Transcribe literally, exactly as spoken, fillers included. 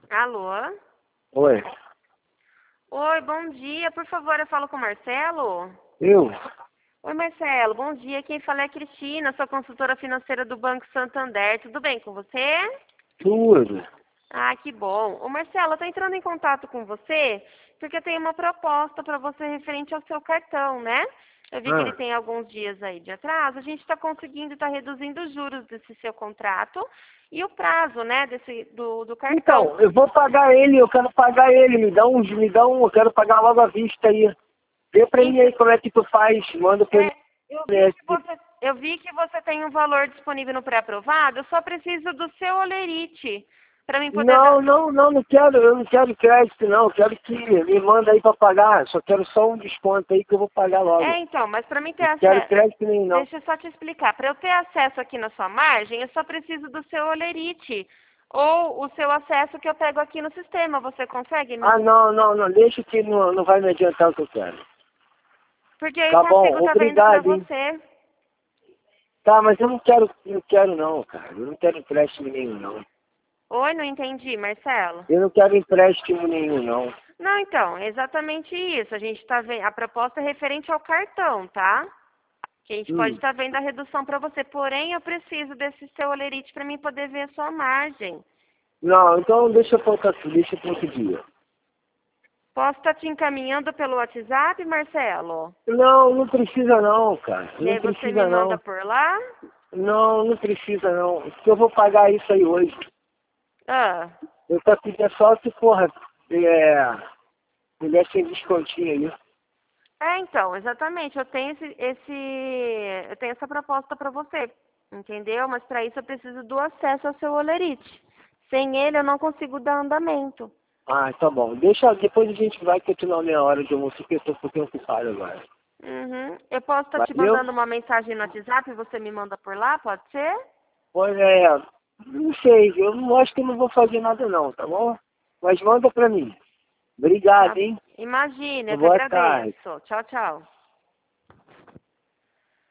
Alô? Oi. Oi, bom dia. Por favor, eu falo com o Marcelo? Eu? Oi, Marcelo. Bom dia. Quem fala é a Cristina, sou consultora financeira do Banco Santander. Tudo bem com você? Tudo. Ah, que bom. Ô, Marcelo, eu estou entrando em contato com você porque eu tenho uma proposta para você referente ao seu cartão, né? Eu vi que ele Ah. tem alguns dias aí de atraso. A gente está conseguindo, está reduzindo os juros desse seu contrato e o prazo, né, desse, do, do cartão. Então, eu vou pagar ele, eu quero pagar ele, me dá um, me dá um, eu quero pagar logo à vista aí. Vê pra mim Então, aí como é que tu faz, manda pra mim. é, eu vi que você, eu vi que você tem um valor disponível no pré-aprovado. Eu só preciso do seu olerite para mim poder Não, dar. não, não, não quero, eu não quero crédito não, eu quero que me manda aí pra pagar, só quero só um desconto aí que eu vou pagar É, logo. então, mas para mim ter Não quero acesso, crédito nenhum não. deixa eu só te explicar. Para eu ter acesso aqui na sua margem, eu só preciso do seu olerite ou o seu acesso que eu pego aqui no sistema. Você consegue me? Ah, não, não, não, deixa que não, não vai me adiantar o que eu quero. Porque aí eu Tá consigo bom, estar vendo para obrigado, hein. você. Tá, mas eu não quero, não quero não, cara, eu não quero empréstimo nenhum não. Oi, não entendi, Marcelo. Eu não quero empréstimo nenhum, não. Não, então, é exatamente isso. A gente está vendo. A proposta é referente ao cartão, tá? Que a gente pode Hum. estar vendo a redução para você. Porém, eu preciso desse seu olerite para mim poder ver a sua margem. Não, então deixa eu outra, deixa para outro dia. Posso estar te encaminhando pelo WhatsApp, Marcelo? Não, não precisa não, cara. E Não aí você me precisa manda não. por lá? Não, não precisa não. Porque eu vou pagar isso aí hoje. Ah. Eu só queria só se, porra, é, me desse um descontinho aí. É, então, exatamente. Eu tenho esse, esse eu tenho essa proposta para você, entendeu? Mas para isso eu preciso do acesso ao seu olerite. Sem ele eu não consigo dar andamento. Ah, tá bom. Deixa, depois a gente vai continuar a minha hora de almoço, porque eu tô um pouquinho ocupado agora. Uhum. Eu posso estar te Valeu? mandando uma mensagem no WhatsApp e você me manda por lá, pode ser? Pois é, não sei, eu não acho que eu não vou fazer nada não, tá bom? Mas manda pra mim. Obrigado, Tá. hein? Imagine, eu que Boa tarde. agradeço. Tchau, tchau.